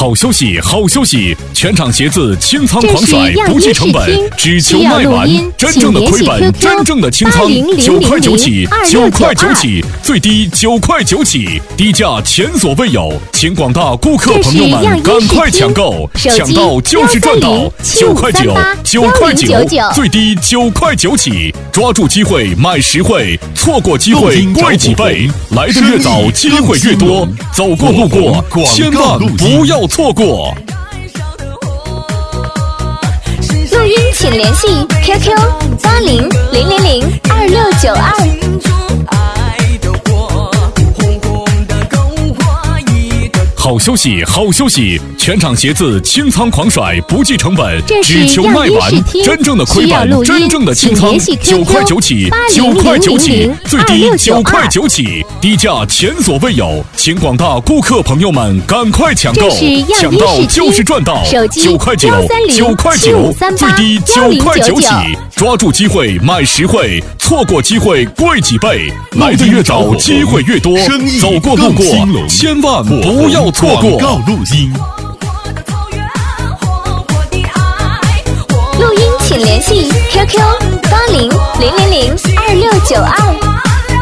好休息，好休息！全场鞋子清仓狂甩，不计成本，只求卖完。真正的亏本，真正的清仓，9块9起，9块9起，最低9块9起，低价前所未有，请广大顾客朋友们赶快抢购，抢到就是赚到！9块9，9块9，最低9块9起，抓住机会买实惠，错过机会贵几倍，来的越早机会越多，走过路过千万不要错过。 录音请联系 QQ8000026992。 好休息，好休息！全场鞋子清仓狂甩，不计成本，只求卖完。真正的亏本，真正的清仓，9块9起，9块9起，最低9块9起，低价前所未有，请广大顾客朋友们赶快抢购，抢到就是赚到！9块9，9块9，最低9块9起，抓住机会买实惠，错过机会贵几倍，来的越早机会越多，走过路过千万不要错过。 广告录音。 录音请联系 QQ8000026992。